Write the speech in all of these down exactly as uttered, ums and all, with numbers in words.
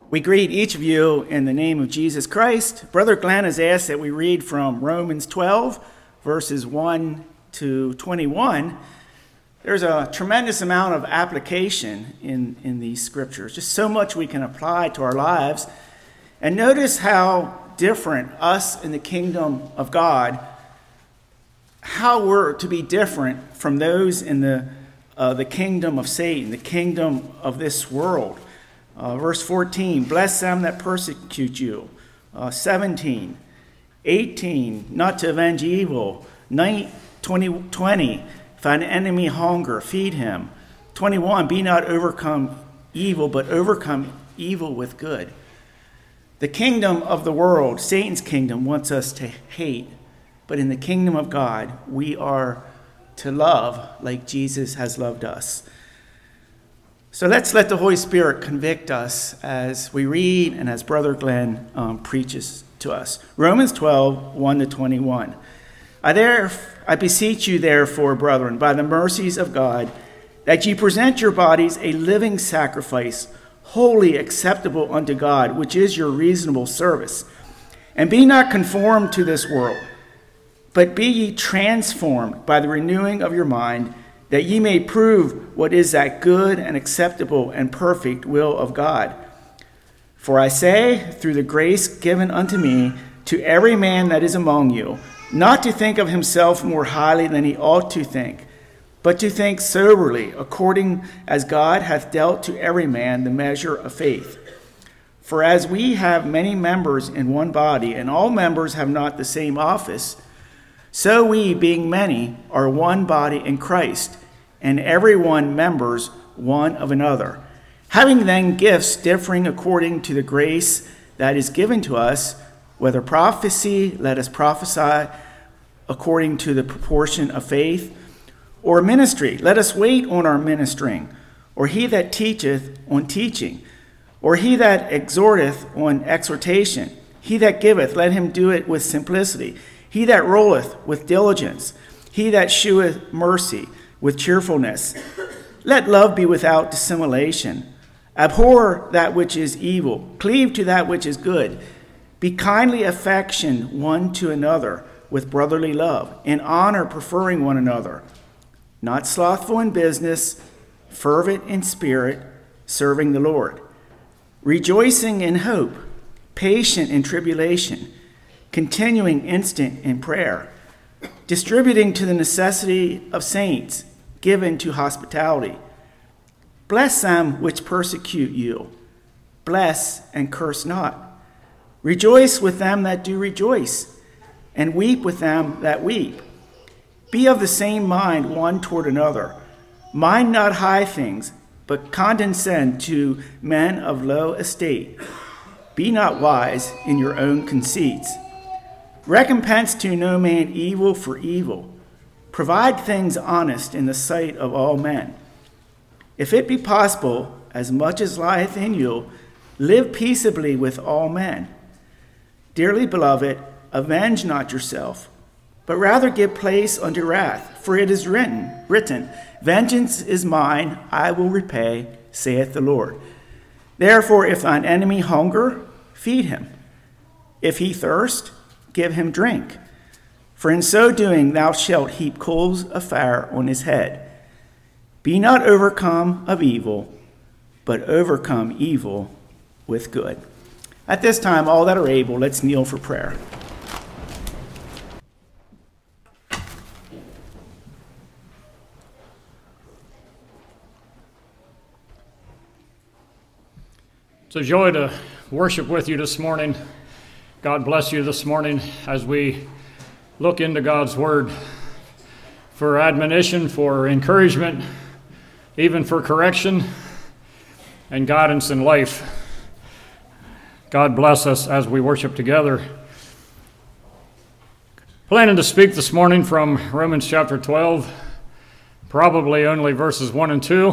We greet each of you in the name of Jesus Christ. Brother Glenn has asked that we read from Romans twelve, verses one to twenty-one. There's a tremendous amount of application in, in these scriptures, just so much we can apply to our lives. And notice how different us in the kingdom of God, how we're to be different from those in the, uh, the kingdom of Satan, the kingdom of this world. Uh, verse fourteen, bless them that persecute you. Uh, seventeen, eighteen, not to avenge evil. Nine, twenty, twenty, if an enemy hunger, feed him. twenty-one, be not overcome evil, but overcome evil with good. The kingdom of the world, Satan's kingdom, wants us to hate. But in the kingdom of God, we are to love like Jesus has loved us. So let's let the Holy Spirit convict us as we read and as Brother Glenn um, preaches to us. Romans twelve, one to twenty-one. I, there, I beseech you, therefore, brethren, by the mercies of God, that ye present your bodies a living sacrifice, wholly acceptable unto God, which is your reasonable service. And be not conformed to this world, but be ye transformed by the renewing of your mind, that ye may prove what is that good and acceptable and perfect will of God. For I say, through the grace given unto me, to every man that is among you, not to think of himself more highly than he ought to think, but to think soberly, according as God hath dealt to every man the measure of faith. For as we have many members in one body, and all members have not the same office, so we, being many, are one body in Christ, and every one members one of another. Having then gifts differing according to the grace that is given to us, whether prophecy, let us prophesy according to the proportion of faith, or ministry, let us wait on our ministering, or he that teacheth on teaching, or he that exhorteth on exhortation, he that giveth, let him do it with simplicity. He that rolleth with diligence, he that sheweth mercy with cheerfulness. Let love be without dissimulation. Abhor that which is evil, cleave to that which is good. Be kindly affectioned one to another with brotherly love, in honor preferring one another. Not slothful in business, fervent in spirit, serving the Lord. Rejoicing in hope, patient in tribulation, continuing instant in prayer, distributing to the necessity of saints, given to hospitality. Bless them which persecute you. Bless and curse not. Rejoice with them that do rejoice, and weep with them that weep. Be of the same mind one toward another. Mind not high things, but condescend to men of low estate. Be not wise in your own conceits. Recompense to no man evil for evil. Provide things honest in the sight of all men. If it be possible, as much as lieth in you, live peaceably with all men. Dearly beloved, avenge not yourself, but rather give place unto wrath, for it is written, written, vengeance is mine, I will repay, saith the Lord. Therefore, if thine enemy hunger, feed him. If he thirst, give him drink. For in so doing thou shalt heap coals of fire on his head. Be not overcome of evil, but overcome evil with good. At this time, all that are able, let's kneel for prayer. It's a joy to worship with you this morning. God bless you this morning as we look into God's Word for admonition, for encouragement, even for correction and guidance in life. God bless us as we worship together. Planning to speak this morning from Romans chapter twelve, probably only verses one and two.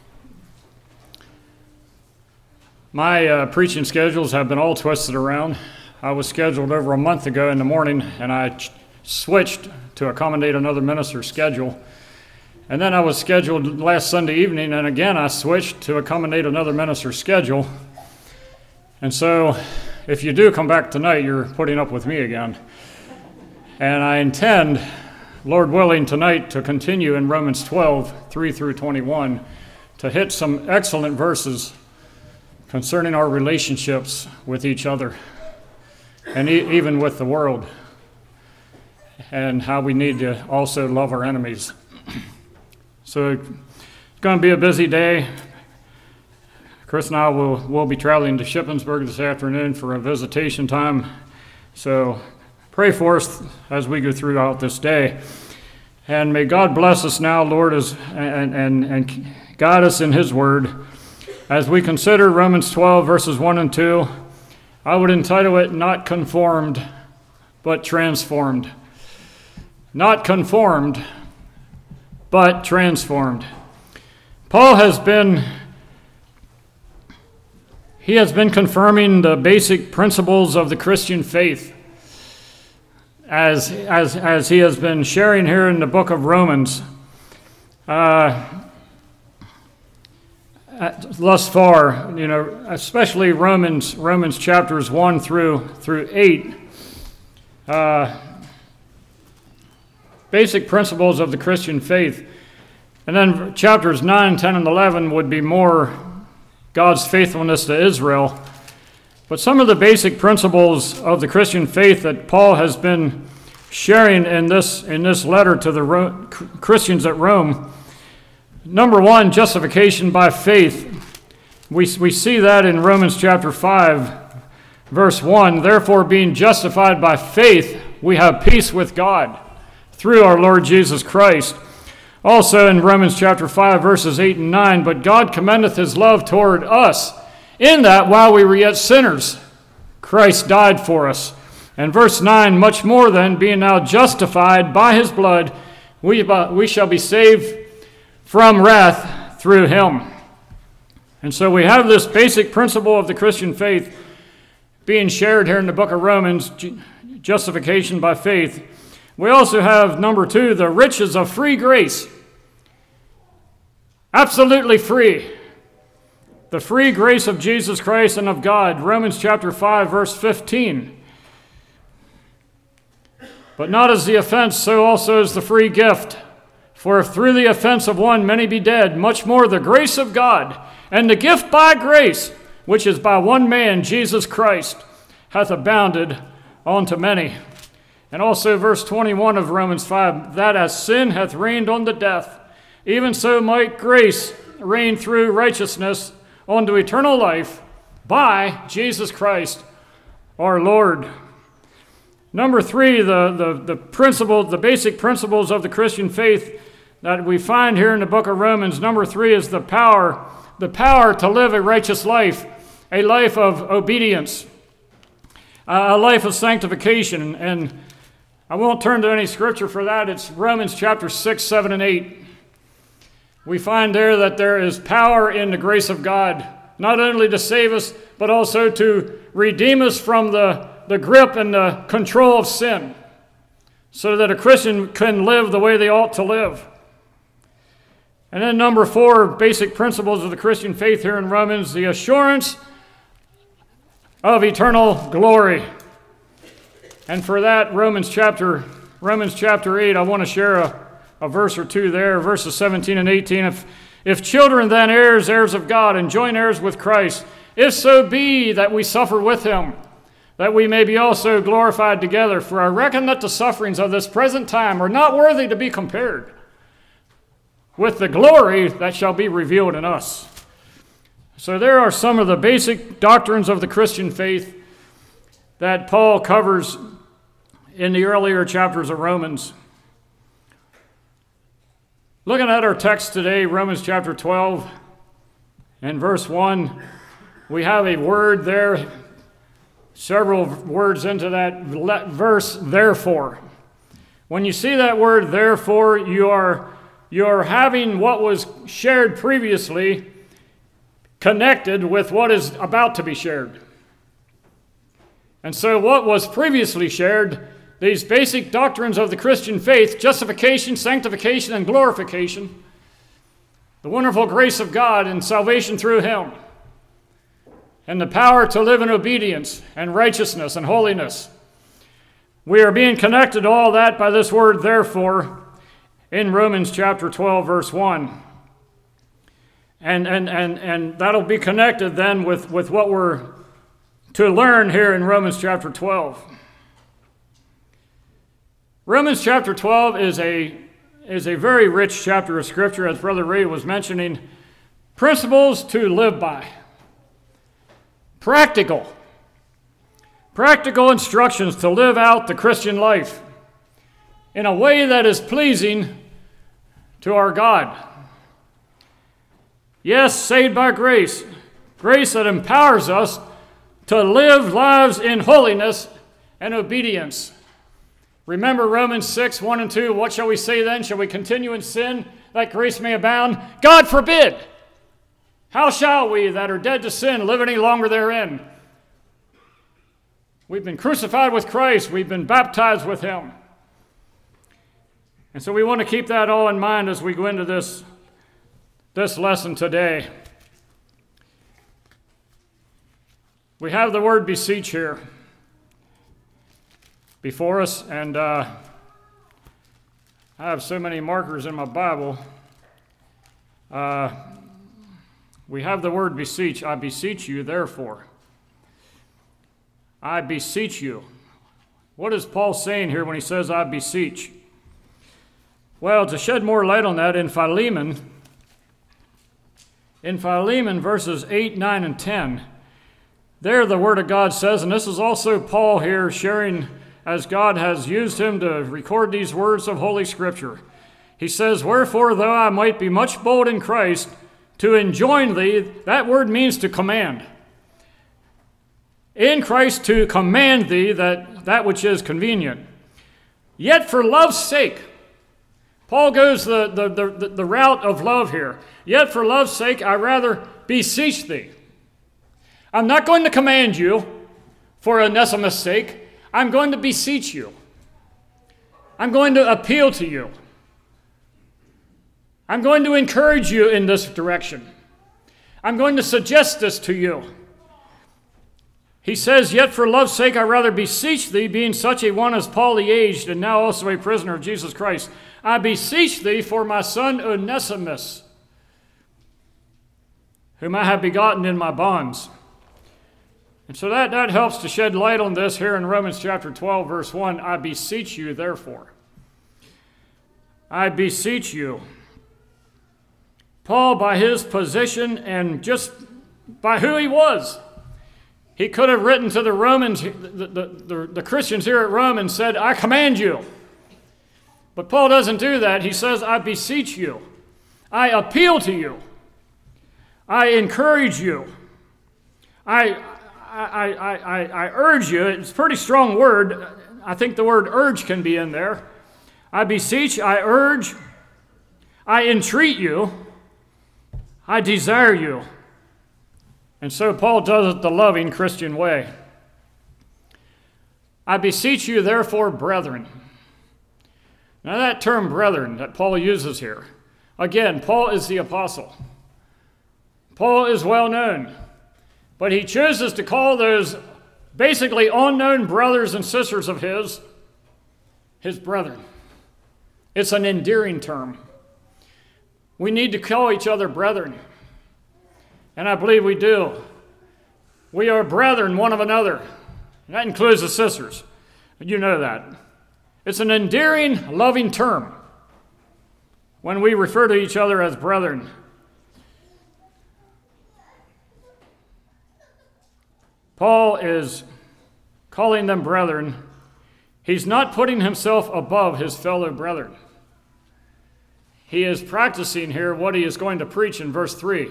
My uh, preaching schedules have been all twisted around. I was scheduled over a month ago in the morning, and I ch- switched to accommodate another minister's schedule. And then I was scheduled last Sunday evening, and again I switched to accommodate another minister's schedule. And so, if you do come back tonight, you're putting up with me again. And I intend, Lord willing, tonight to continue in Romans twelve, three through twenty-one, to hit some excellent verses concerning our relationships with each other and e- even with the world, and how we need to also love our enemies. So it's going to be a busy day. Chris and I will, will be traveling to Shippensburg this afternoon for a visitation time. So pray for us as we go throughout this day. And may God bless us now, Lord, as, and, and, and guide us in his word. As we consider Romans twelve, verses one and two, I would entitle it, Not Conformed, but Transformed. Not conformed, but transformed. Paul has been, he has been confirming the basic principles of the Christian faith as, as, as he has been sharing here in the book of Romans. Uh, thus far, you know, especially Romans, Romans chapters one through, through eight, uh, basic principles of the Christian faith. And then chapters nine, ten, and eleven would be more God's faithfulness to Israel. But some of the basic principles of the Christian faith that Paul has been sharing in this in this letter to the Ro- Christians at Rome. Number one, justification by faith. We, we see that in Romans chapter five, verse one. Therefore, being justified by faith, we have peace with God through our Lord Jesus Christ. Also in Romans chapter five, verses eight and nine, but God commendeth his love toward us, in that while we were yet sinners, Christ died for us. And verse nine, much more then, being now justified by his blood, we, we shall be saved from wrath through him. And so we have this basic principle of the Christian faith being shared here in the book of Romans, justification by faith. We also have, number two, the riches of free grace. Absolutely free. The free grace of Jesus Christ and of God. Romans chapter five, verse fifteen. But not as the offense, so also is the free gift. For if through the offense of one many be dead, much more the grace of God, and the gift by grace, which is by one man, Jesus Christ, hath abounded unto many. And also verse twenty-one of Romans five, that as sin hath reigned on the death, even so might grace reign through righteousness unto eternal life by Jesus Christ our Lord. Number three, the, the, the principle, the basic principles of the Christian faith that we find here in the book of Romans. Number three is the power, the power to live a righteous life, a life of obedience, a life of sanctification. And I won't turn to any scripture for that. It's Romans chapter six, seven, and eight. We find there that there is power in the grace of God, not only to save us, but also to redeem us from the, the grip and the control of sin, so that a Christian can live the way they ought to live. And then number four, basic principles of the Christian faith here in Romans, the assurance of eternal glory. And for that, Romans chapter Romans chapter eight, I want to share a, a verse or two there, verses seventeen and eighteen. If, if children then heirs, heirs of God, and joint heirs with Christ, if so be that we suffer with him, that we may be also glorified together. For I reckon that the sufferings of this present time are not worthy to be compared with the glory that shall be revealed in us. So there are some of the basic doctrines of the Christian faith that Paul covers in the earlier chapters of Romans. Looking at our text today, Romans chapter twelve and verse one, we have a word there, several words into that verse, therefore. When you see that word, therefore, you are, you are having what was shared previously connected with what is about to be shared. And so what was previously shared, these basic doctrines of the Christian faith, justification, sanctification, and glorification, the wonderful grace of God and salvation through him, and the power to live in obedience and righteousness and holiness. We are being connected to all that by this word, therefore, in Romans chapter twelve, verse one. And, and, and, and that'll be connected then with, with what we're to learn here in Romans chapter twelve. Romans chapter twelve is a, is a very rich chapter of Scripture, as Brother Ray was mentioning. Principles to live by. Practical. Practical instructions to live out the Christian life in a way that is pleasing to our God. Yes, saved by grace. Grace that empowers us to live lives in holiness and obedience. Remember Romans six, one and two. What shall we say then? Shall we continue in sin that grace may abound? God forbid! How shall we that are dead to sin live any longer therein? We've been crucified with Christ. We've been baptized with him. And so we want to keep that all in mind as we go into this, this lesson today. We have the word beseech here before us, and uh, I have so many markers in my Bible. Uh, we have the word beseech. I beseech you, therefore. I beseech you. What is Paul saying here when he says, I beseech? Well, to shed more light on that, in Philemon, in Philemon verses eight, nine, and ten, there the Word of God says, and this is also Paul here sharing as God has used him to record these words of Holy Scripture. He says, wherefore, though I might be much bold in Christ, to enjoin thee, that word means to command. In Christ to command thee that, that which is convenient. Yet for love's sake, Paul goes the, the, the, the route of love here. Yet for love's sake, I rather beseech thee. I'm not going to command you for Onesimus' sake. I'm going to beseech you. I'm going to appeal to you. I'm going to encourage you in this direction. I'm going to suggest this to you. He says, yet for love's sake I rather beseech thee, being such a one as Paul the aged, and now also a prisoner of Jesus Christ. I beseech thee for my son Onesimus, whom I have begotten in my bonds. And so that, that helps to shed light on this here in Romans chapter twelve, verse one. I beseech you, therefore. I beseech you. Paul, by his position and just by who he was, he could have written to the Romans, the, the, the, the Christians here at Rome, and said, I command you. But Paul doesn't do that. He says, I beseech you. I appeal to you. I encourage you. I, I, I, I, I urge you. It's a pretty strong word. I think the word urge can be in there. I beseech, I urge, I entreat you, I desire you. And so Paul does it the loving Christian way. I beseech you, therefore, brethren. Now that term brethren that Paul uses here, again, Paul is the apostle. Paul is well known, but he chooses to call those basically unknown brothers and sisters of his, his brethren. It's an endearing term. We need to call each other brethren. And I believe we do. We are brethren one of another. And that includes the sisters. You know that. It's an endearing, loving term when we refer to each other as brethren. Paul is calling them brethren. He's not putting himself above his fellow brethren. He is practicing here what he is going to preach in verse three.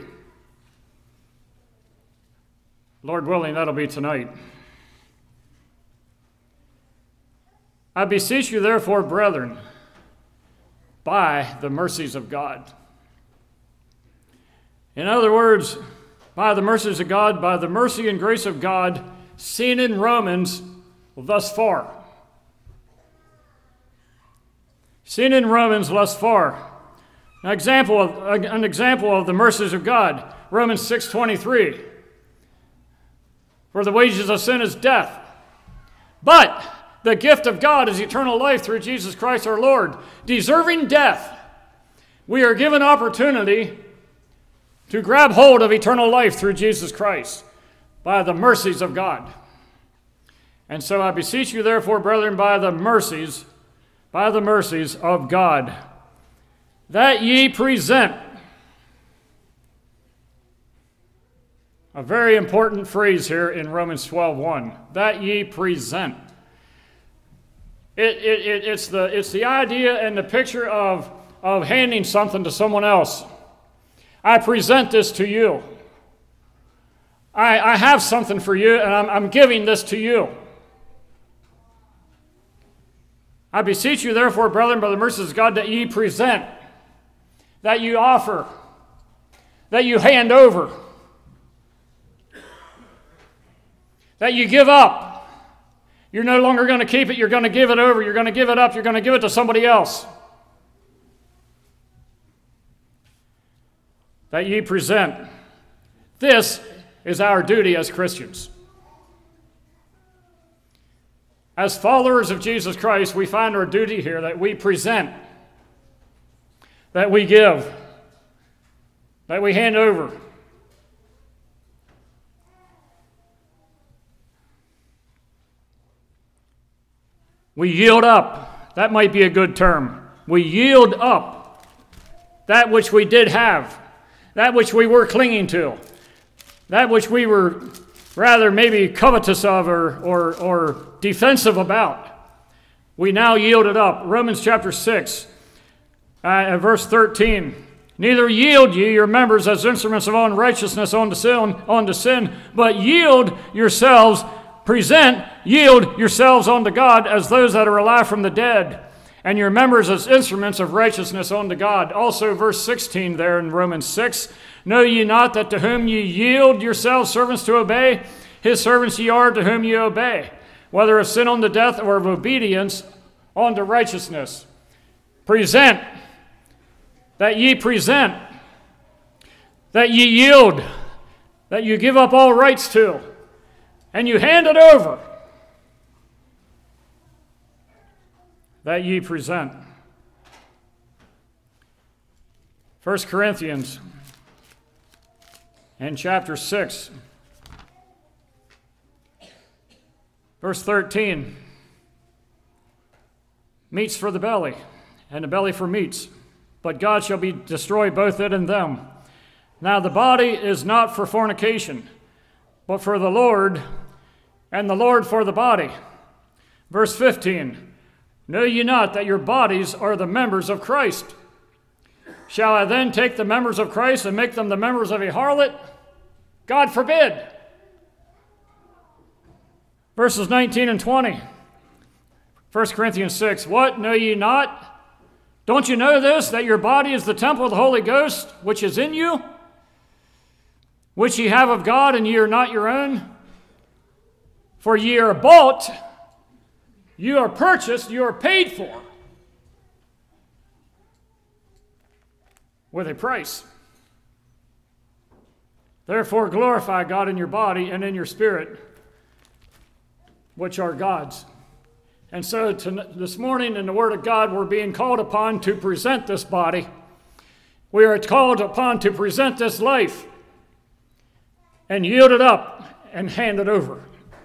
Lord willing, that'll be tonight. I beseech you, therefore, brethren, by the mercies of God. In other words, by the mercies of God, by the mercy and grace of God, seen in Romans thus far. Seen in Romans thus far. An example of, an example of the mercies of God, Romans six twenty-three. For the wages of sin is death. But the gift of God is eternal life through Jesus Christ our Lord. Deserving death, we are given opportunity to grab hold of eternal life through Jesus Christ by the mercies of God. And so I beseech you, therefore, brethren, by the mercies, by the mercies of God, that ye present. A very important phrase here in Romans twelve one. That ye present. It, it, it, it's, the, it's the idea and the picture of, of handing something to someone else. I present this to you. I, I have something for you, and I'm, I'm giving this to you. I beseech you, therefore, brethren, by the mercies of God, that ye present, that you offer, that you hand over, that you give up. You're no longer going to keep it. You're going to give it over. You're going to give it up. You're going to give it to somebody else. That ye present. This is our duty as Christians. As followers of Jesus Christ, we find our duty here that we present, that we give, that we hand over. We yield up. That might be a good term. We yield up that which we did have, that which we were clinging to, that which we were rather maybe covetous of or, or, or defensive about. We now yield it up. Romans chapter six, uh, verse thirteen. Neither yield ye your members as instruments of unrighteousness unto sin, unto sin, but yield yourselves, present, yield yourselves unto God as those that are alive from the dead, and your members as instruments of righteousness unto God. Also verse sixteen there in Romans six. Know ye not that to whom ye yield yourselves servants to obey, his servants ye are to whom ye obey, whether of sin unto death or of obedience unto righteousness. Present, that ye present, that ye yield, that you give up all rights to, and you hand it over, that ye present. First Corinthians in chapter six, verse thirteen. Meats for the belly, and the belly for meats, but God shall be destroy both it and them. Now the body is not for fornication, but for the Lord, and the Lord for the body. Verse fifteen. Know ye not that your bodies are the members of Christ? Shall I then take the members of Christ and make them the members of a harlot? God forbid. Verses nineteen and twenty. First Corinthians six. What, know ye not? Don't you know this, that your body is the temple of the Holy Ghost, which is in you, which ye have of God, and ye are not your own? For ye are bought, you are purchased, you are paid for with a price. Therefore glorify God in your body and in your spirit, which are God's. And so to, this morning in the Word of God, we're being called upon to present this body. We are called upon to present this life and yield it up and hand it over.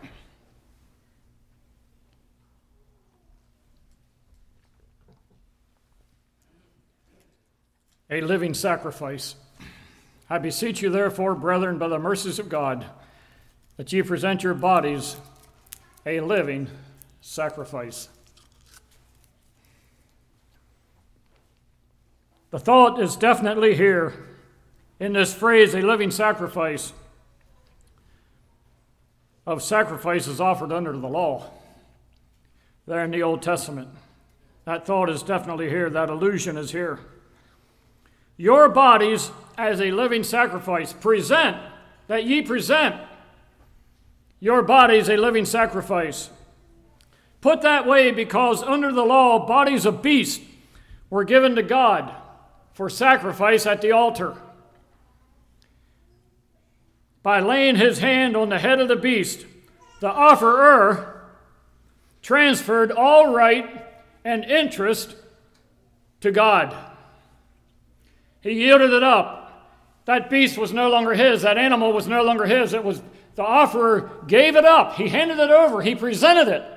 A living sacrifice. I beseech you, therefore, brethren, by the mercies of God, that ye present your bodies a living sacrifice. The thought is definitely here in this phrase, a living sacrifice, of sacrifices offered under the law there in the Old Testament. That thought is definitely here. That allusion is here. Your bodies as a living sacrifice. Present, that ye present your bodies a living sacrifice. Put that way because under the law, bodies of beasts were given to God for sacrifice at the altar. by laying his hand on the head of the beast, the offerer transferred all right and interest to God. He yielded it up. That beast was no longer his. That animal was no longer his. It was the offerer gave it up. He handed it over. He presented it.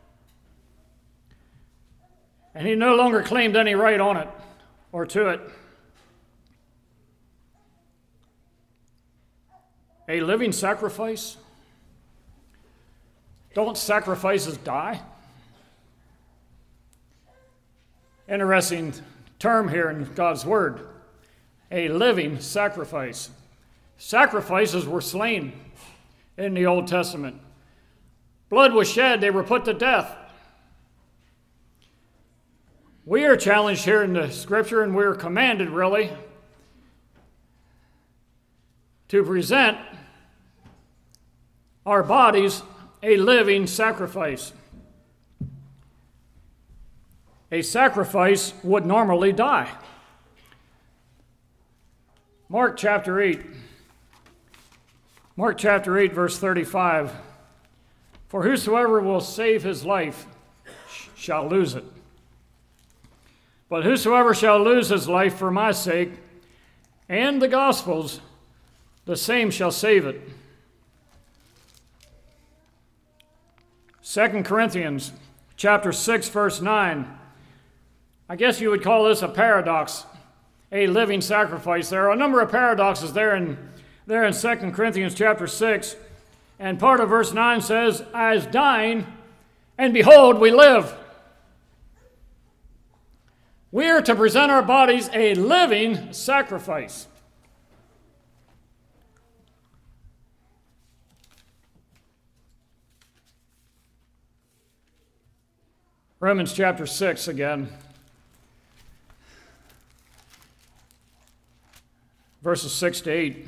And he no longer claimed any right on it or to it. A living sacrifice? Don't sacrifices die? Interesting term here in God's Word. A living sacrifice. Sacrifices were slain in the Old Testament. Blood was shed, they were put to death. We are challenged here in the Scripture, and we are commanded, really, to present our bodies a living sacrifice. A sacrifice would normally die. Mark chapter eight. Mark chapter eight, verse thirty-five. For whosoever will save his life shall lose it. But whosoever shall lose his life for my sake and the gospel's, the same shall save it. Second Corinthians chapter six, verse nine. I guess you would call this a paradox, a living sacrifice. There are a number of paradoxes there in, there in Second Corinthians chapter six. And part of verse nine says, as dying, and behold, we live. We are to present our bodies a living sacrifice. Romans chapter six again. Verses six to eight.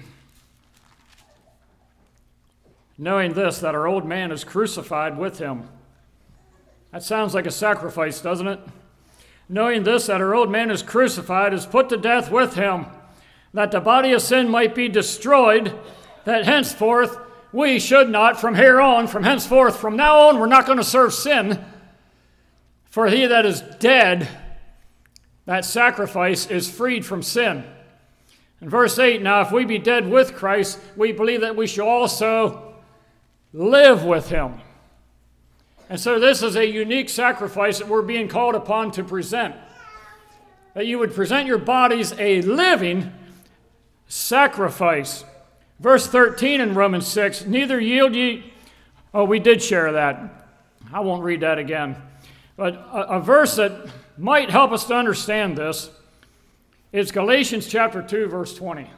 Knowing this, that our old man is crucified with him. That sounds like a sacrifice, doesn't it? Knowing this, that our old man is crucified, is put to death with him, that the body of sin might be destroyed, that henceforth we should not, from here on, from henceforth, from now on, we're not going to serve sin. For he that is dead, that sacrifice is freed from sin. In verse eight, now if we be dead with Christ, we believe that we shall also live with him. And so this is a unique sacrifice that we're being called upon to present. That you would present your bodies a living sacrifice. Verse thirteen in Romans six, neither yield ye... Oh, we did share that. I won't read that again. But a, a verse that might help us to understand this is Galatians chapter two, verse twenty.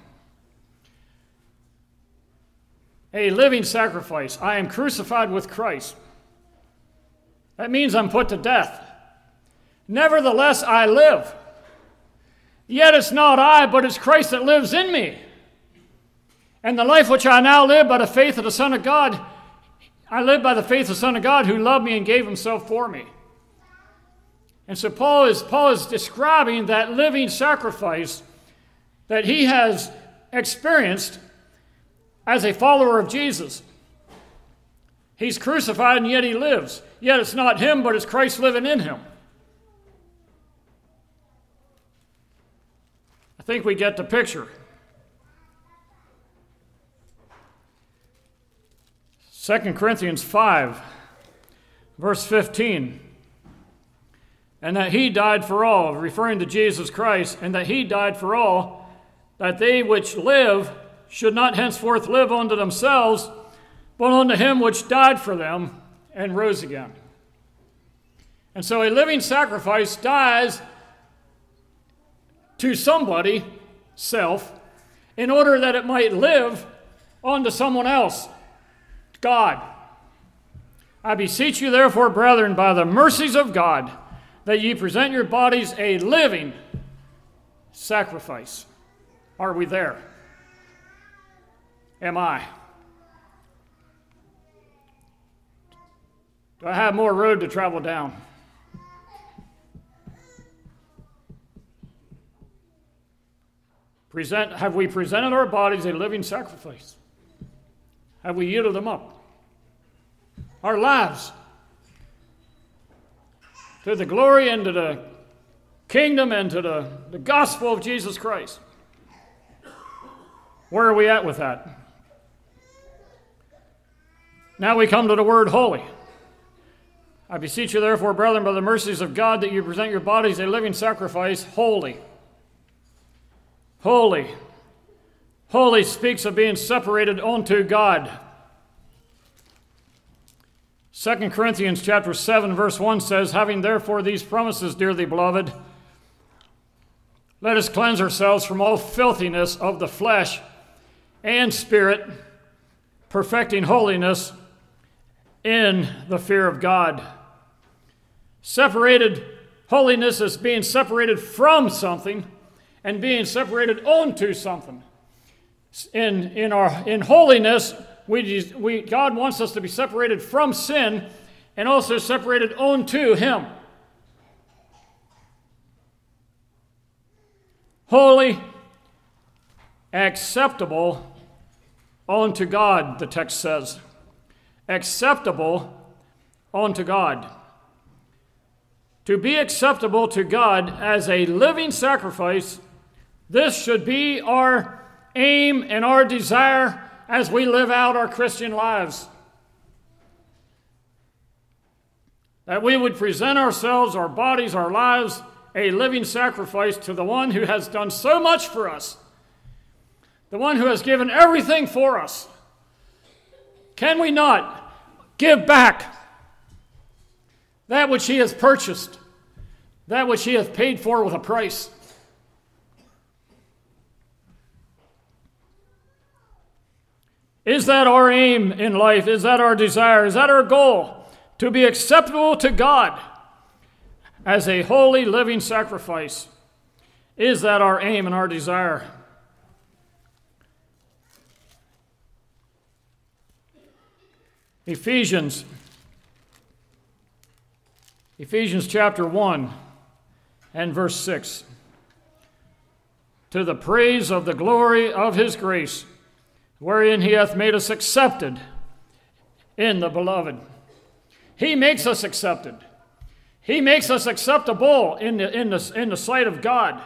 A living sacrifice. I am crucified with Christ. That means I'm put to death. Nevertheless, I live. Yet it's not I, but it's Christ that lives in me. And the life which I now live by the faith of the Son of God, I live by the faith of the Son of God who loved me and gave himself for me. And so Paul is, Paul is describing that living sacrifice that he has experienced as a follower of Jesus. He's crucified and yet he lives. Yet it's not him, but it's Christ living in him. I think we get the picture. Second Corinthians five, verse fifteen. And that he died for all, referring to Jesus Christ, and that he died for all, that they which live should not henceforth live unto themselves, but unto him which died for them and rose again. And so a living sacrifice dies to somebody, self, in order that it might live unto someone else, God. I beseech you therefore, brethren, by the mercies of God, that ye present your bodies a living sacrifice. Are we there? Am I? Do I have more road to travel down? Present, have we presented our bodies a living sacrifice? Have we yielded them up? Our lives to the glory and to the kingdom and to the, the gospel of Jesus Christ. Where are we at with that? Now we come to the word holy. I beseech you therefore, brethren, by the mercies of God, that you present your bodies a living sacrifice, holy. Holy. Holy speaks of being separated unto God. Second Corinthians chapter seven, verse one says, having therefore these promises, dearly beloved, let us cleanse ourselves from all filthiness of the flesh and spirit, perfecting holiness in the fear of God. Separated, holiness is being separated from something and being separated onto something. In, in, our, in holiness, we, we, God wants us to be separated from sin and also separated onto Him. Holy, acceptable unto God, the text says. Acceptable unto God. To be acceptable to God as a living sacrifice, this should be our aim and our desire as we live out our Christian lives. That we would present ourselves, our bodies, our lives, a living sacrifice to the one who has done so much for us, the one who has given everything for us. Can we not give back that which He has purchased, that which He has paid for with a price? Is that our aim in life? Is that our desire? Is that our goal? To be acceptable to God as a holy living sacrifice. Is that our aim and our desire? Ephesians. Ephesians chapter one and verse six. To the praise of the glory of His grace, wherein He hath made us accepted in the beloved. He makes us accepted. He makes us acceptable in the, in the, in the sight of God.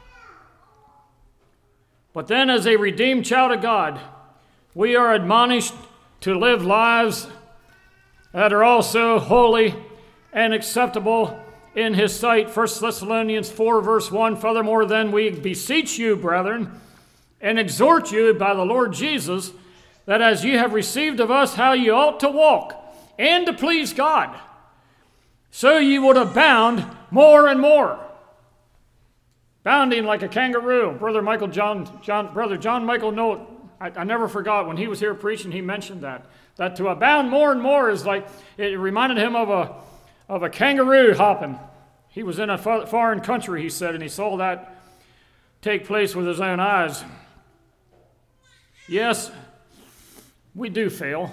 But then as a redeemed child of God, we are admonished to live lives that are also holy and acceptable in His sight. First Thessalonians four, verse one, furthermore, then we beseech you, brethren, and exhort you by the Lord Jesus, that as you have received of us how you ought to walk, and to please God, so you would abound more and more. Bounding like a kangaroo. Brother Michael John, John Brother John Michael Note, I, I never forgot when he was here preaching, he mentioned that. That to abound more and more is like, it reminded him of a of a kangaroo hopping. He was in a foreign country, he said, and he saw that take place with his own eyes. Yes, we do fail.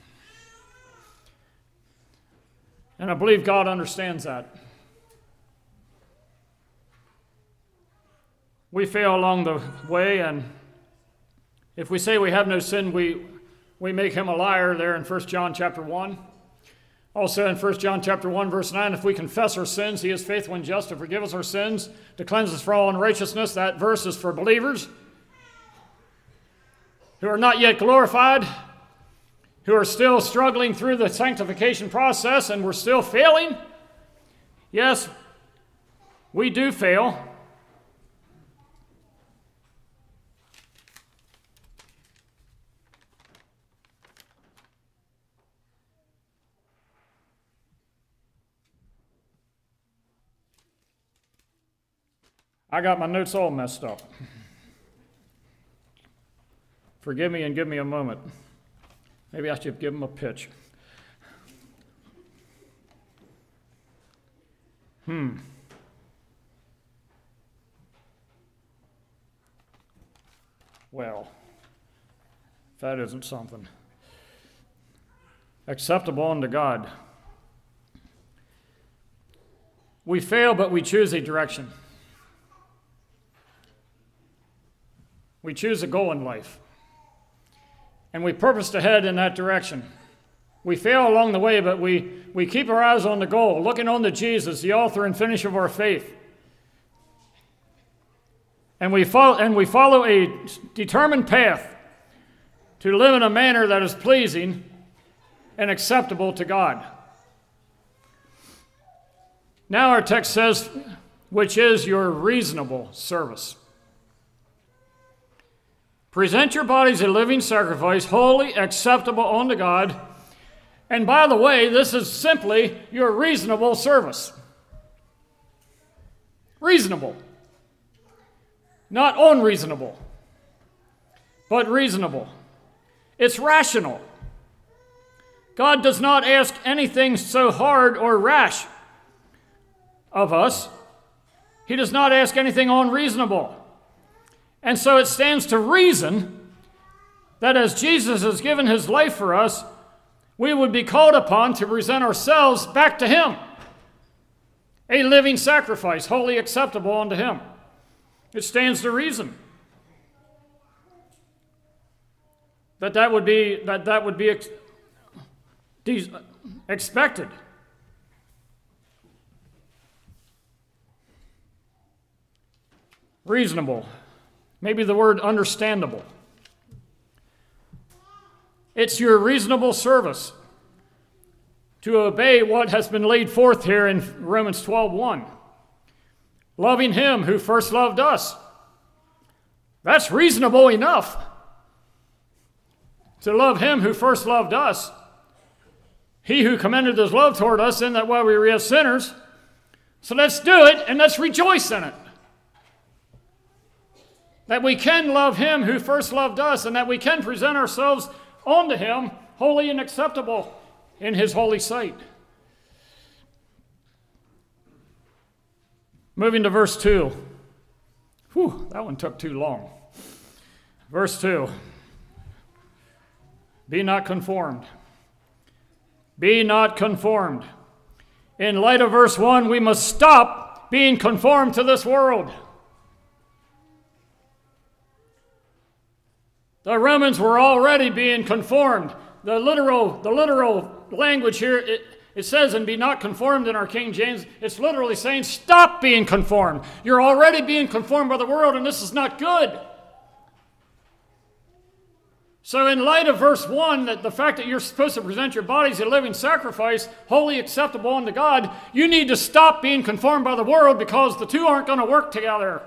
And I believe God understands that. We fail along the way, and if we say we have no sin, we, we make Him a liar there in First John chapter one. Also in First John chapter one, verse nine, if we confess our sins, He is faithful and just to forgive us our sins, to cleanse us from all unrighteousness. That verse is for believers who are not yet glorified, who are still struggling through the sanctification process, and we're still failing. Yes, we do fail. I got my notes all messed up. Forgive me and give me a moment. Maybe I should give him a pitch. Hmm. Well, if that isn't something. Acceptable unto God. We fail, but we choose a direction. We choose a goal in life. and we purpose to head in that direction. We fail along the way, but we, we keep our eyes on the goal, looking on to Jesus, the author and finisher of our faith. And we follow, and we follow a determined path to live in a manner that is pleasing and acceptable to God. Now our text says, which is your reasonable service. Present your bodies a living sacrifice, holy, acceptable unto God. And by the way, this is simply your reasonable service. Reasonable. Not unreasonable, but reasonable. It's rational. God does not ask anything so hard or rash of us. He does not ask anything unreasonable. And so it stands to reason that as Jesus has given his life for us, we would be called upon to present ourselves back to him, a living sacrifice, wholly acceptable unto him. It stands to reason that that would be that that would be ex- expected. Reasonable. Maybe the word understandable. It's your reasonable service to obey what has been laid forth here in Romans twelve one. Loving him who first loved us. That's reasonable enough. To love him who first loved us. He who commended his love toward us in that while we were yet sinners. So let's do it and let's rejoice in it. That we can love him who first loved us, and that we can present ourselves unto him holy and acceptable in his holy sight. Moving to verse two. Whew, that one took too long. Verse two. Be not conformed. Be not conformed. In light of verse one, we must stop being conformed to this world. The Romans were already being conformed. The literal, the literal language here, it, it says, and be not conformed in our King James. It's literally saying, stop being conformed. You're already being conformed by the world, and this is not good. So in light of verse one, that the fact that you're supposed to present your bodies a living sacrifice, wholly acceptable unto God, you need to stop being conformed by the world because the two aren't going to work together.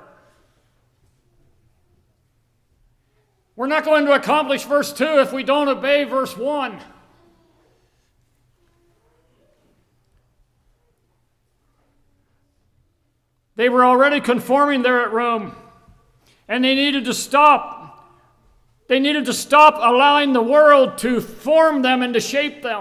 We're not going to accomplish verse two if we don't obey verse one. They were already conforming there at Rome, and they needed to stop. They needed to stop allowing the world to form them and to shape them.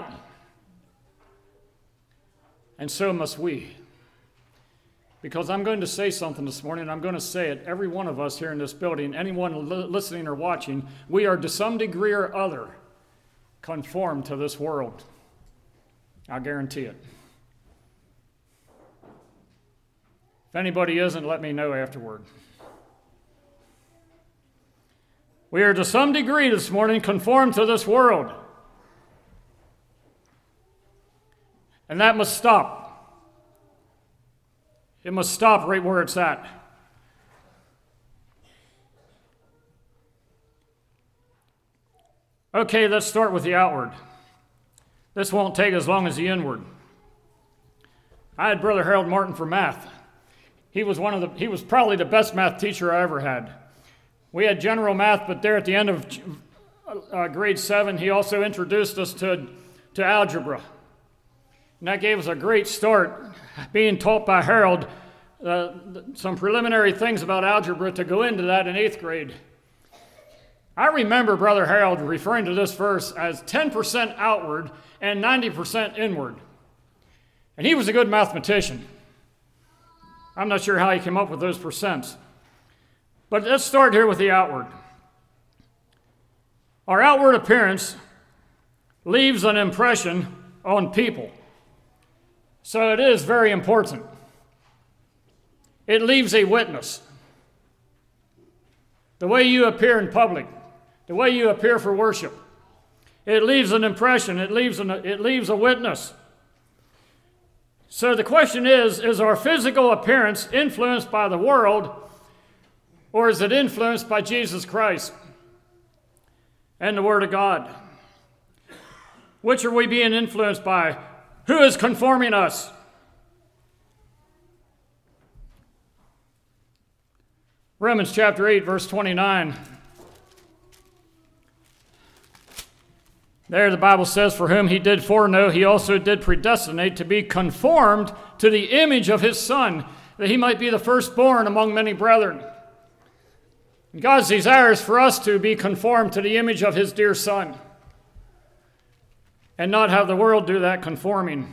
And so must we. Because I'm going to say something this morning, and I'm going to say it. Every one of us here in this building, anyone li- listening or watching, we are to some degree or other conformed to this world. I guarantee it. If anybody isn't, let me know afterward. We are to some degree this morning conformed to this world. And that must stop. It must stop right where it's at. Okay, let's start with the outward. This won't take as long as the inward. I had Brother Harold Martin for math. He was one of the, he was probably the best math teacher I ever had. We had general math, but there at the end of uh, grade seven, he also introduced us to, to algebra. And that gave us a great start, being taught by Harold uh, some preliminary things about algebra to go into that in eighth grade. I remember Brother Harold referring to this verse as ten percent outward and ninety percent inward. And he was a good mathematician. I'm not sure how he came up with those percents. But let's start here with the outward. Our outward appearance leaves an impression on people. So it is very important. It leaves a witness. The way you appear in public, the way you appear for worship, It leaves an impression. It leaves, an, it leaves a witness. So the question is, is our physical appearance influenced by the world, or is it influenced by Jesus Christ and the Word of God? Which are we being influenced by? Who is conforming us? Romans chapter eight, verse twenty-nine. There the Bible says, for whom he did foreknow, he also did predestinate to be conformed to the image of his Son, that he might be the firstborn among many brethren. And God's desire is for us to be conformed to the image of his dear Son, and not have the world do that conforming.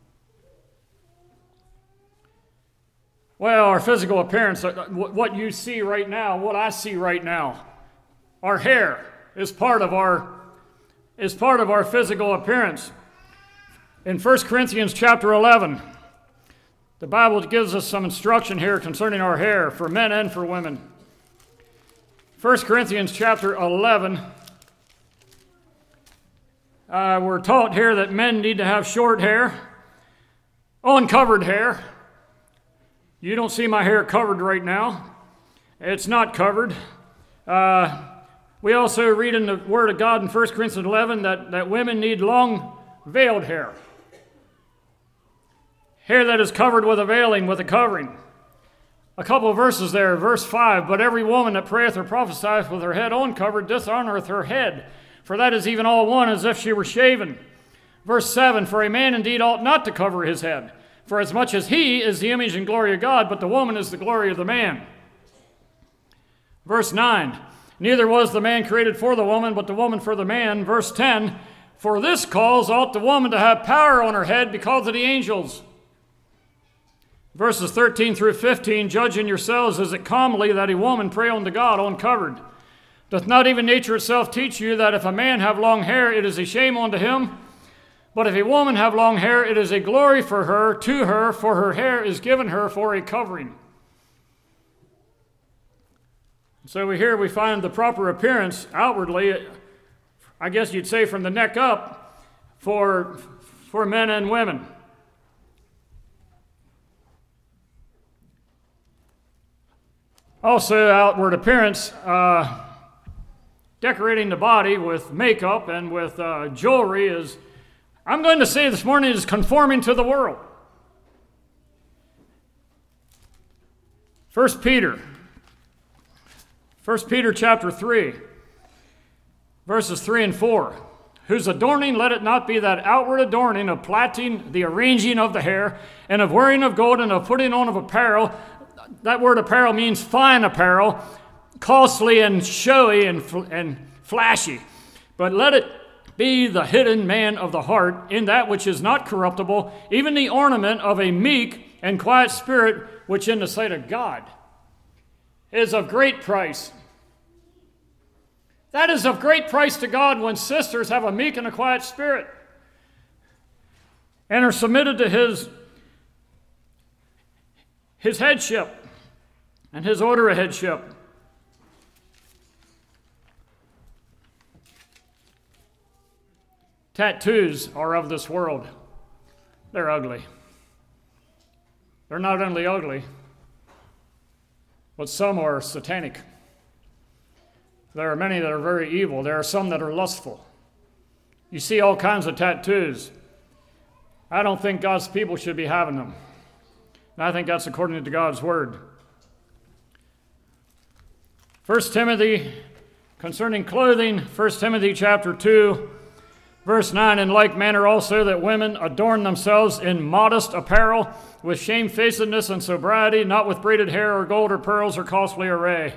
Well, our physical appearance, what you see right now, what I see right now, our hair is part of our is part of our physical appearance. In First Corinthians chapter eleven, the Bible gives us some instruction here concerning our hair for men and for women. First Corinthians chapter eleven, uh, we're taught here that men need to have short hair, uncovered hair. You don't see my hair covered right now. It's not covered. Uh, we also read in the Word of God in First Corinthians eleven that, that women need long veiled hair. Hair that is covered with a veiling, with a covering. A couple of verses there, verse five, but every woman that prayeth or prophesieth with her head uncovered dishonoreth her head, for that is even all one as if she were shaven. Verse seven, for a man indeed ought not to cover his head, for as much as he is the image and glory of God, but the woman is the glory of the man. Verse nine, neither was the man created for the woman, but the woman for the man. Verse ten, for this cause ought the woman to have power on her head because of the angels. Verses thirteen through fifteen, judge in yourselves, is it comely that a woman pray unto God uncovered? Doth not even nature itself teach you that if a man have long hair, it is a shame unto him? But if a woman have long hair, it is a glory for her, to her, for her hair is given her for a covering. So we here we find the proper appearance outwardly, I guess you'd say from the neck up, for, for men and women. Also, outward appearance, uh, decorating the body with makeup and with uh, jewelry is, I'm going to say this morning, is conforming to the world. First Peter, First Peter chapter three, verses three and four. Whose adorning, let it not be that outward adorning of plaiting, the arranging of the hair, and of wearing of gold, and of putting on of apparel. That word apparel means fine apparel, costly and showy and, fl- and flashy. But let it be the hidden man of the heart, in that which is not corruptible, even the ornament of a meek and quiet spirit, which in the sight of God is of great price. That is of great price to God when sisters have a meek and a quiet spirit and are submitted to his His headship and his order of headship. Tattoos are of this world. They're ugly. They're not only ugly, but some are satanic. There are many that are very evil. There are some that are lustful. You see all kinds of tattoos. I don't think God's people should be having them. And I think that's according to God's word. First Timothy, concerning clothing, First Timothy chapter two, verse nine, in like manner also that women adorn themselves in modest apparel, with shamefacedness and sobriety, not with braided hair or gold or pearls or costly array.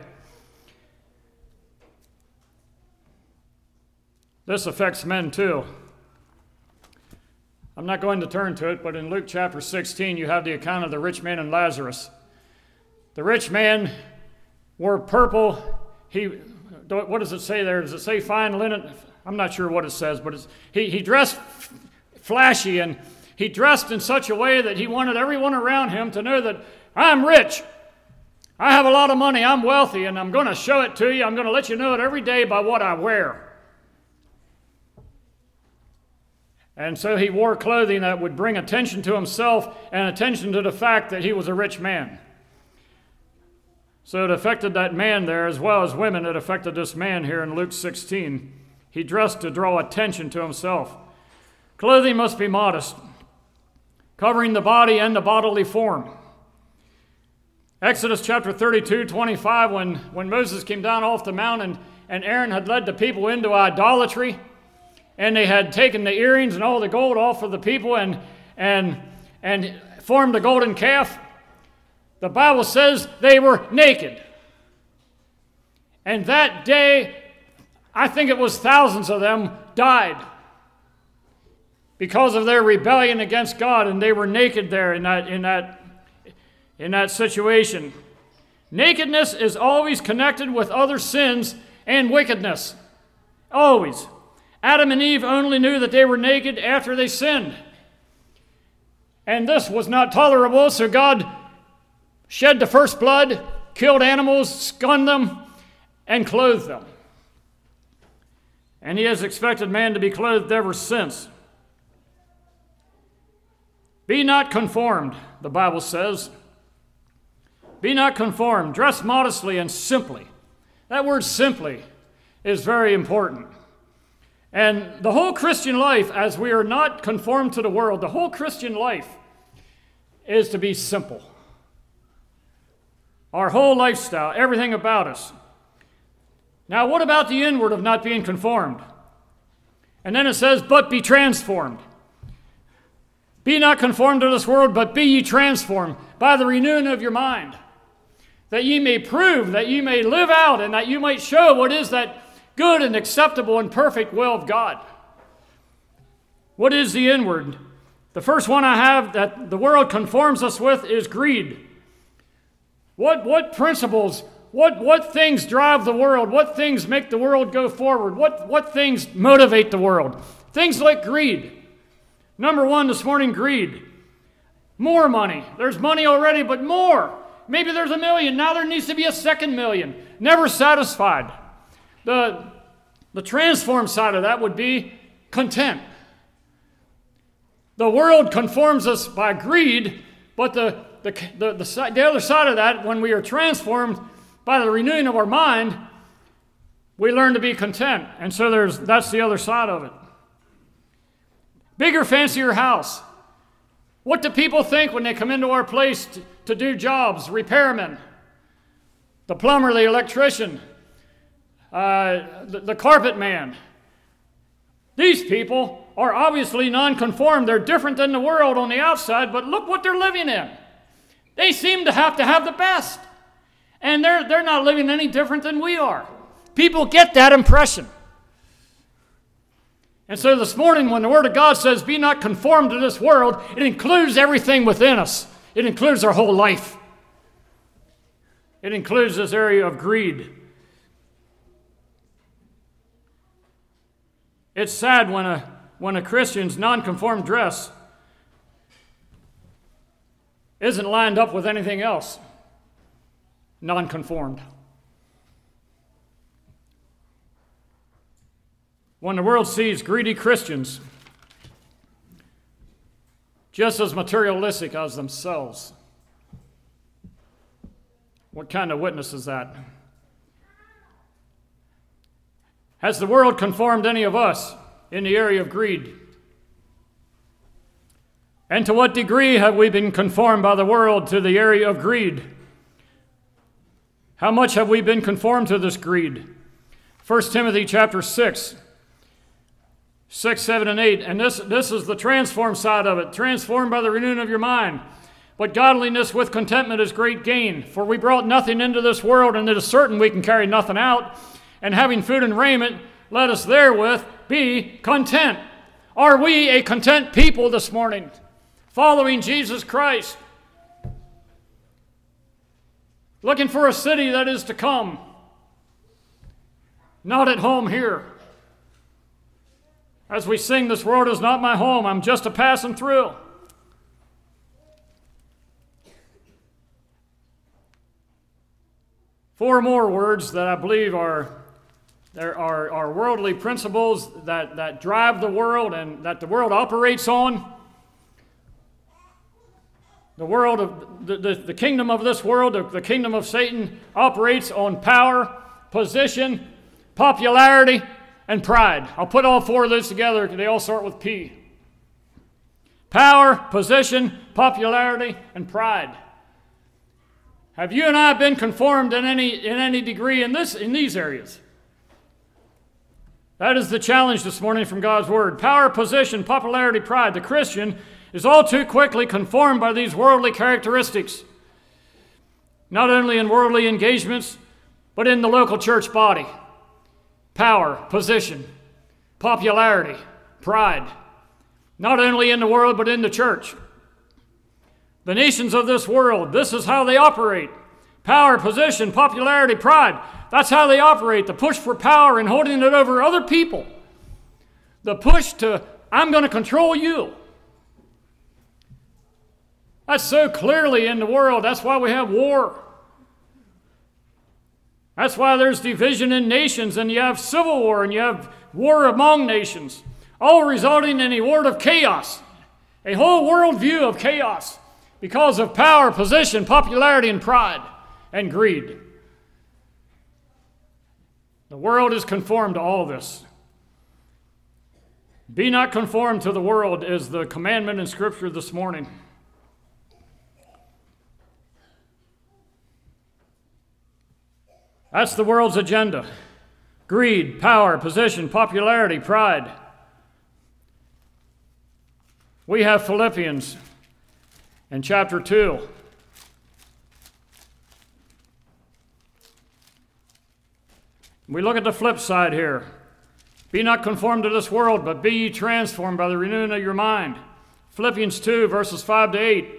This affects men too. I'm not going to turn to it, but in Luke chapter sixteen, you have the account of the rich man and Lazarus. The rich man wore purple. He, what does it say there? Does it say fine linen? I'm not sure what it says, but it's, he, he dressed flashy, and he dressed in such a way that he wanted everyone around him to know that I'm rich. I have a lot of money. I'm wealthy, and I'm going to show it to you. I'm going to let you know it every day by what I wear. And so he wore clothing that would bring attention to himself and attention to the fact that he was a rich man. So it affected that man there as well as women. It affected this man here in Luke sixteen. He dressed to draw attention to himself. Clothing must be modest, covering the body and the bodily form. Exodus chapter thirty-two, twenty-five, when, when Moses came down off the mountain and Aaron had led the people into idolatry, and they had taken the earrings and all the gold off of the people and, and, and formed a golden calf, the Bible says they were naked. And that day, I think it was thousands of them died because of their rebellion against God, and they were naked there in that, in that, in that situation. Nakedness is always connected with other sins and wickedness. Always. Adam and Eve only knew that they were naked after they sinned. And this was not tolerable, so God shed the first blood, killed animals, skinned them, and clothed them. And he has expected man to be clothed ever since. Be not conformed, the Bible says. Be not conformed. Dress modestly and simply. That word simply is very important. And the whole Christian life, as we are not conformed to the world, the whole Christian life is to be simple. Our whole lifestyle, everything about us. Now, what about the inward of not being conformed? And then it says, but be transformed. Be not conformed to this world, but be ye transformed by the renewing of your mind, that ye may prove, that ye may live out, and that you might show what is that good and acceptable and perfect will of God. What is the inward? The first one I have that the world conforms us with is greed. What, what principles, what, what things drive the world? What things make the world go forward? What, what things motivate the world? Things like greed. Number one this morning, greed. More money. There's money already, but more. Maybe there's a million. Now there needs to be a second million. Never satisfied. The, the transformed side of that would be content. The world conforms us by greed, but the, the, the, the, the other side of that, when we are transformed by the renewing of our mind, we learn to be content. And so there's that's the other side of it. Bigger, fancier house. What do people think when they come into our place to, to do jobs? Repairmen, the plumber, the electrician, uh, the, the carpet man. These people are obviously nonconformed. They're different than the world on the outside, but look what they're living in. They seem to have to have the best. And they're, they're not living any different than we are. People get that impression. And so this morning, when the Word of God says, be not conformed to this world, it includes everything within us. It includes our whole life. It includes this area of greed. It's sad when a, when a Christian's nonconformed dress isn't lined up with anything else. Nonconformed. When the world sees greedy Christians just as materialistic as themselves, what kind of witness is that? Has the world conformed any of us in the area of greed? And to what degree have we been conformed by the world to the area of greed? How much have we been conformed to this greed? First Timothy chapter six. Six, seven, and eight. And this, this is the transformed side of it. Transformed by the renewing of your mind. But godliness with contentment is great gain. For we brought nothing into this world, and it is certain we can carry nothing out. And having food and raiment, let us therewith be content. Are we a content people this morning? Following Jesus Christ? Looking for a city that is to come? Not at home here. As we sing, this world is not my home, I'm just a passing through. Four more words that I believe are There are, are worldly principles that, that drive the world and that the world operates on. The world of the, the, the kingdom of this world, the, the kingdom of Satan, operates on power, position, popularity, and pride. I'll put all four of those together. They all start with P. Power, position, popularity, and pride. Have you and I been conformed in any in any degree in this in these areas? That is the challenge this morning from God's Word. Power, position, popularity, pride. The Christian is all too quickly conformed by these worldly characteristics, not only in worldly engagements, but in the local church body. Power, position, popularity, pride, not only in the world, but in the church. The nations of this world, this is how they operate. Power, position, popularity, pride. That's how they operate. The push for power and holding it over other people. The push to, I'm going to control you. That's so clearly in the world. That's why we have war. That's why there's division in nations, and you have civil war, and you have war among nations, all resulting in a world of chaos, a whole worldview of chaos because of power, position, popularity, and pride, and greed. The world is conformed to all this. Be not conformed to the world is the commandment in Scripture this morning. That's the world's agenda. Greed, power, position, popularity, pride. We have Philippians in chapter two. We look at the flip side here. Be not conformed to this world, but be ye transformed by the renewing of your mind. Philippians two, verses five to eight.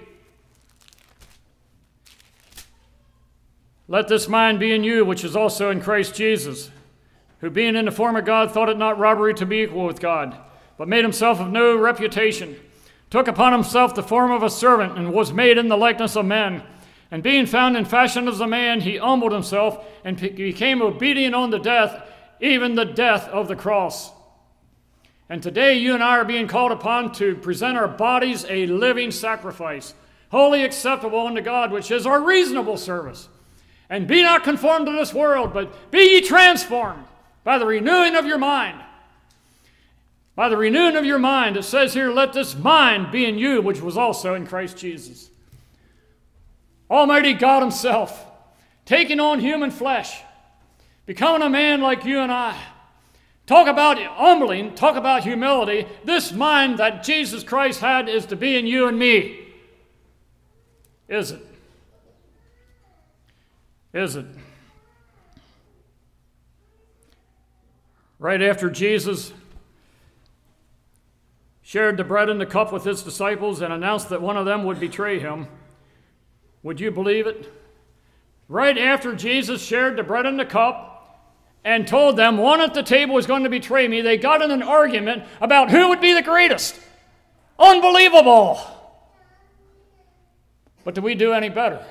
Let this mind be in you, which is also in Christ Jesus, who being in the form of God thought it not robbery to be equal with God, but made himself of no reputation, took upon himself the form of a servant, and was made in the likeness of men. And being found in fashion as a man, he humbled himself and became obedient unto death, even the death of the cross. And today you and I are being called upon to present our bodies a living sacrifice, wholly acceptable unto God, which is our reasonable service. And be not conformed to this world, but be ye transformed by the renewing of your mind. By the renewing of your mind, it says here, let this mind be in you, which was also in Christ Jesus. Almighty God himself, taking on human flesh, becoming a man like you and I. Talk about humbling, talk about humility. This mind that Jesus Christ had is to be in you and me. Is it? Is it? Right after Jesus shared the bread and the cup with his disciples and announced that one of them would betray him, would you believe it? Right after Jesus shared the bread and the cup and told them one at the table was going to betray me, they got in an argument about who would be the greatest. Unbelievable! But did we do any better?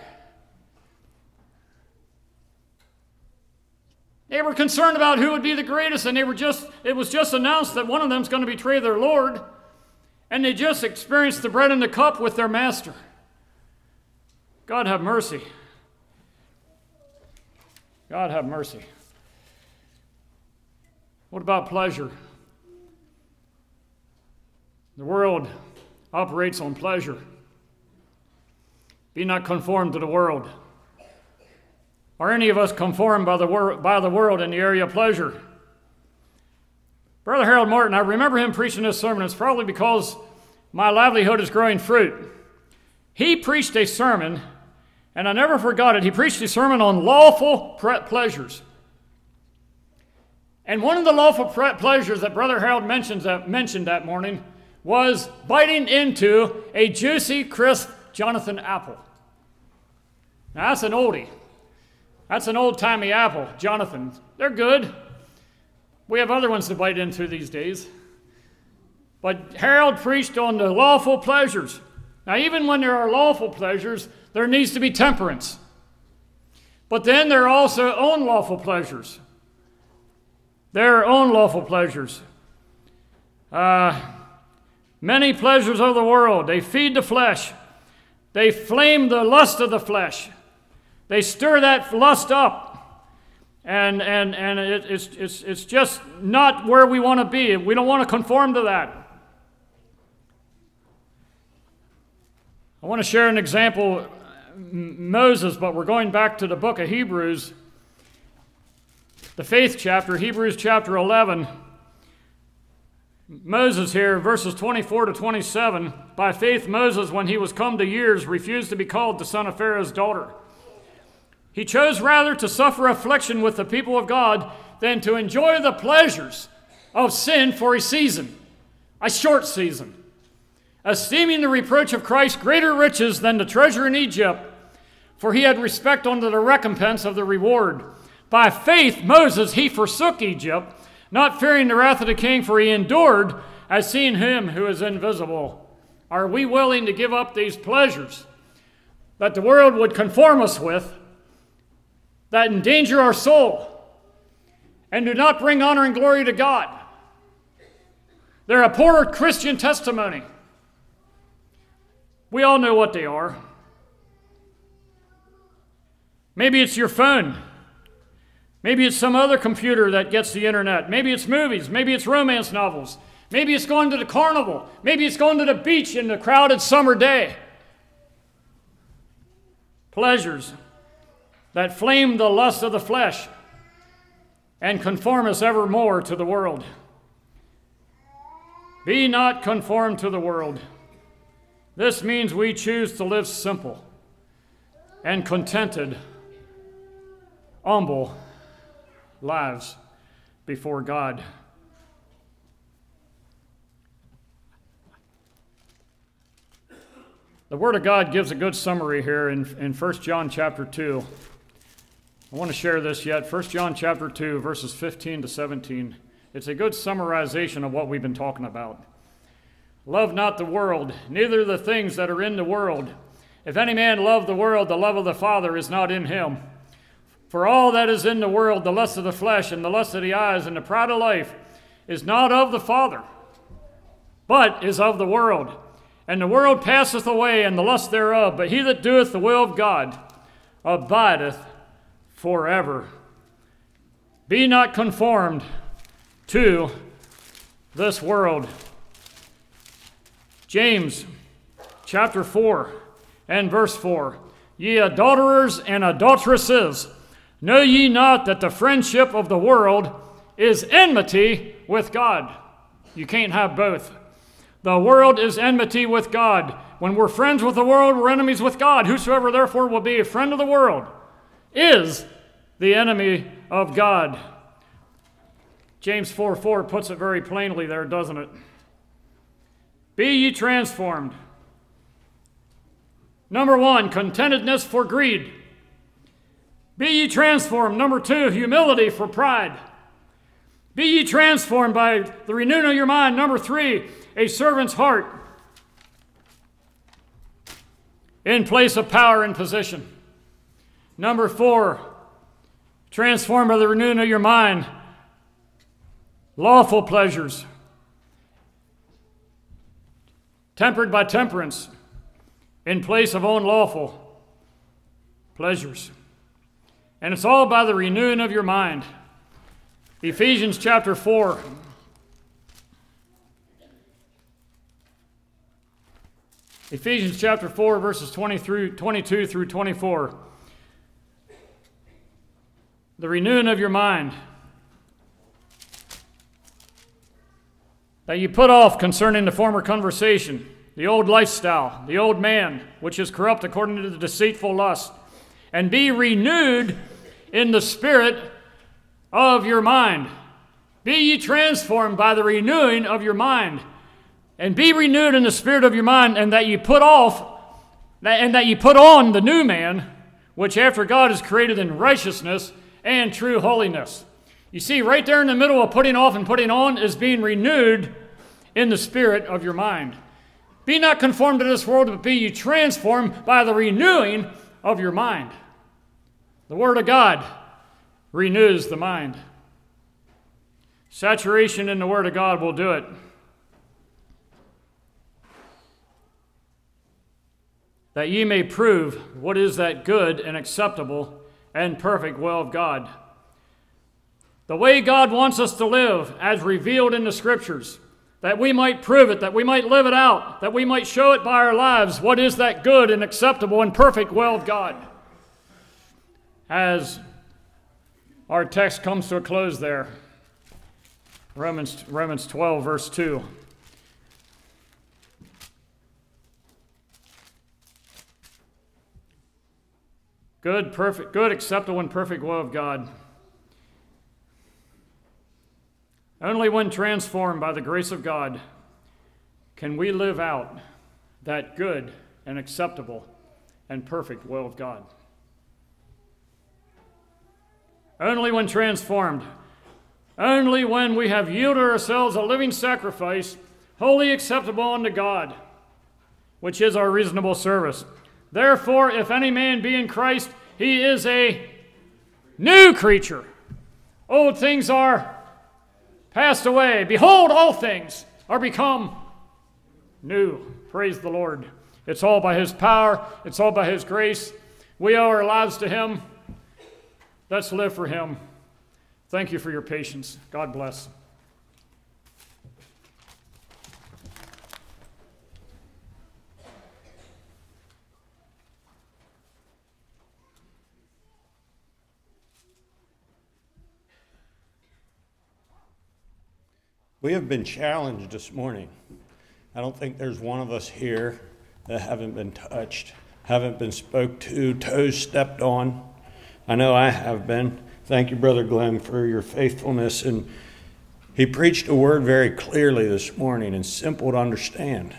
They were concerned about who would be the greatest, and they were just, it was just announced that one of them is going to betray their Lord, and they just experienced the bread and the cup with their master. God have mercy. God have mercy. What about pleasure? The world operates on pleasure. Be not conformed to the world. Are any of us conformed by the, wor- by the world in the area of pleasure? Brother Harold Martin, I remember him preaching this sermon. It's probably because my livelihood is growing fruit. He preached a sermon, and I never forgot it. He preached a sermon on lawful pre- pleasures. And one of the lawful pre- pleasures that Brother Harold mentions that, mentioned that morning was biting into a juicy, crisp Jonathan apple. Now, that's an oldie. That's an old-timey apple, Jonathan. They're good. We have other ones to bite into these days. But Harold preached on the lawful pleasures. Now, even when there are lawful pleasures, there needs to be temperance. But then there are also unlawful pleasures. their own lawful pleasures. Uh, many pleasures of the world. They feed the flesh. They flame the lust of the flesh. They stir that lust up. And, and, and it, it's, it's, it's just not where we want to be. We don't want to conform to that. I want to share an example, Moses, but we're going back to the book of Hebrews, the faith chapter, Hebrews chapter eleven. Moses here, verses twenty-four to twenty-seven. By faith, Moses, when he was come to years, refused to be called the son of Pharaoh's daughter. He chose rather to suffer affliction with the people of God than to enjoy the pleasures of sin for a season, a short season, esteeming the reproach of Christ greater riches than the treasure in Egypt, for he had respect unto the recompense of the reward. By faith, Moses, he forsook Egypt, not fearing the wrath of the king, for he endured as seeing him who is invisible. Are we willing to give up these pleasures that the world would conform us with, that endanger our soul, and do not bring honor and glory to God? They're a poor Christian testimony. We all know what they are. Maybe it's your phone. Maybe it's some other computer that gets the internet. Maybe it's movies. Maybe it's romance novels. Maybe it's going to the carnival. Maybe it's going to the beach in the crowded summer day. Pleasures that flame the lust of the flesh and conform us ever more to the world. Be not conformed to the world. This means we choose to live simple and contented, humble lives before God. The Word of God gives a good summary here in, in First John chapter two. I want to share this yet. First John chapter two, verses fifteen to seventeen. It's a good summarization of what we've been talking about. Love not the world, neither the things that are in the world. If any man love the world, the love of the Father is not in him. For all that is in the world, the lust of the flesh and the lust of the eyes and the pride of life, is not of the Father, but is of the world. And the world passeth away, and the lust thereof, but he that doeth the will of God abideth forever. Be not conformed to this world. James chapter four and verse four. Ye adulterers and adulteresses, know ye not that the friendship of the world is enmity with God? You can't have both. The world is enmity with God. When we're friends with the world, we're enemies with God. Whosoever therefore will be a friend of the world is the enemy of God. James four four puts it very plainly there, doesn't it? Be ye transformed. Number one, contentedness for greed. Be ye transformed. Number two, humility for pride. Be ye transformed by the renewing of your mind. Number three, a servant's heart in place of power and position. Number four, transformed by the renewing of your mind. Lawful pleasures, tempered by temperance, in place of unlawful pleasures. And it's all by the renewing of your mind. Ephesians chapter four. Ephesians chapter four, verses twenty through twenty-two through twenty-four. The renewing of your mind. That you put off concerning the former conversation, the old lifestyle, the old man, which is corrupt according to the deceitful lust, and be renewed in the spirit of your mind. Be ye transformed by the renewing of your mind. And be renewed in the spirit of your mind, and that you put off, and that you put on the new man, which after God is created in righteousness and true holiness. You see, right there in the middle of putting off and putting on is being renewed in the spirit of your mind. Be not conformed to this world, but be ye transformed by the renewing of your mind. The Word of God renews the mind. Saturation in the Word of God will do it. That ye may prove what is that good and acceptable and perfect will of God. The way God wants us to live as revealed in the Scriptures, that we might prove it, that we might live it out, that we might show it by our lives what is that good and acceptable and perfect will of God. As our text comes to a close there, Romans, Romans twelve, verse two. Good, perfect, good, acceptable, and perfect will of God. Only when transformed by the grace of God can we live out that good and acceptable and perfect will of God. Only when transformed, only when we have yielded ourselves a living sacrifice, wholly acceptable unto God, which is our reasonable service. Therefore, if any man be in Christ, he is a new creature. Old things are passed away. Behold, all things are become new. Praise the Lord. It's all by his power. It's all by his grace. We owe our lives to him. Let's live for him. Thank you for your patience. God bless. We have been challenged this morning. I don't think there's one of us here that haven't been touched, haven't been spoke to, toes stepped on. I know I have been. Thank you, Brother Glenn, for your faithfulness. And he preached a word very clearly this morning and simple to understand.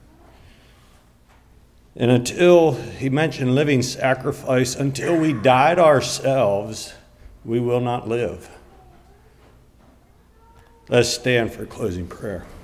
And until he mentioned living sacrifice, until we died ourselves, we will not live. Let's stand for closing prayer.